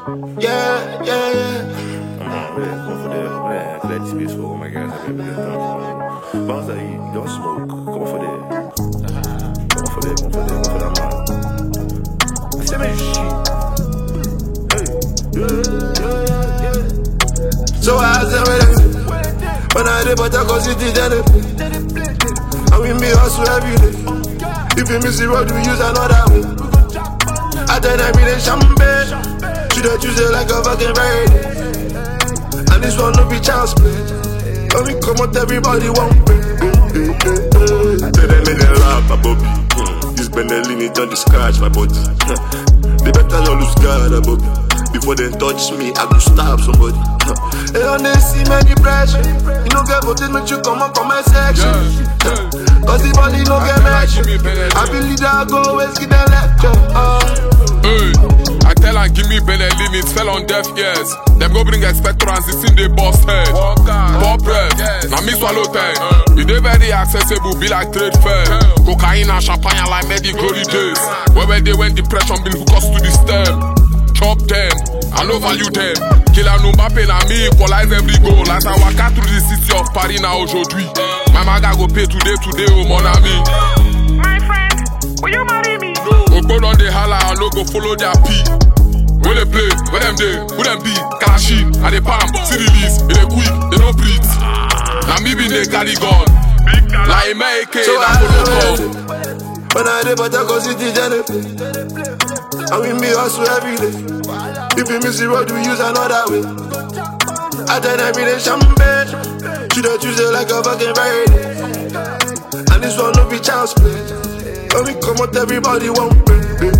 Yeah, yeah, yeah. For that space for all my guys. I mean, bounce that you don't smoke. Come for that. Come for that. Come for that. Come for that, man. I say, man, shit. Hey. Yeah. So I say, when I did, but I go see the journey. And we me hustle every day. If you miss the road, we use another way. I tell them we the champagne. Should I choose it like a fucking Friday? And this one no be chance play. When we come out, everybody won't pay. I tell them in the rap, Bobby. This Benelli don't scratch my body. They better not lose God, Bobby. Before they touch me, I go stab somebody. They don't see many pressure. You don't get voted, but you come up on my section. Cause the body don't get measured. I believe that I go always give them lecture. Hey, I tell her give me Benelli, it fell on deaf ears. Them go bring expectorants, it's in the boss head. Pop breath, now me swallow time. It dey very accessible, be like trade fair. Cocaine and champagne like made the glory days. Where they went depression been hook us to the stem. Chop them, I no value them. Killer Mbappé na me equalize every goal. As I walk out through the city of Paris now aujourd'hui. My maga go pay today, oh mon ami. My friend, will you marry me? Ogbon on the holla, I no go follow their pee. When they play, where them dey, who them be? Kalashi, and they palm, see release, they quick, they don't breathe. Now me be the carry gun, like make it, So I I follow say, come. when I did, but I go see the journey. And we me hustle every day. If you miss the road, we use another way. I tell them we the champagne. Should I choose it like a fucking Friday? And this one no be chance play. When we come out, everybody won't pay.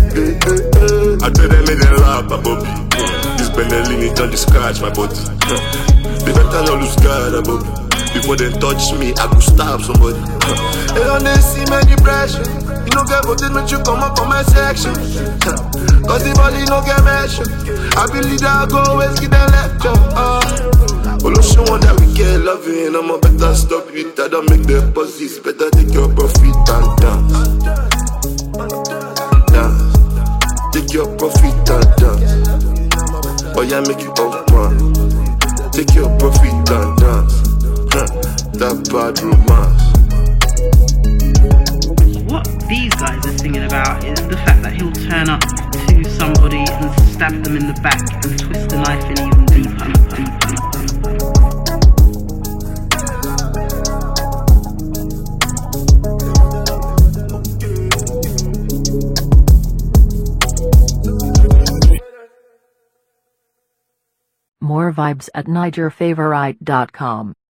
I tell them in the rap, Bobby. This Benelli don't scratch my body. They better not lose God, Bobby. Before they touch me, I go stab somebody. They don't see many pressure. You don't get voted, but you come up on my section. Cause the body no get measured. I believe that I go always give them lecture. Olusegun one that we get loving. I'm a better stop it. I don't make the posits. Better take your profit and dance. Dance. Take your profit and dance. Oh yeah, make you up man. Take your profit and dance. That bad romance. What these guys are singing about is the fact that he'll turn up to somebody and stab them in the back and twist the knife in even deeper. More vibes at NigerFavorite.com.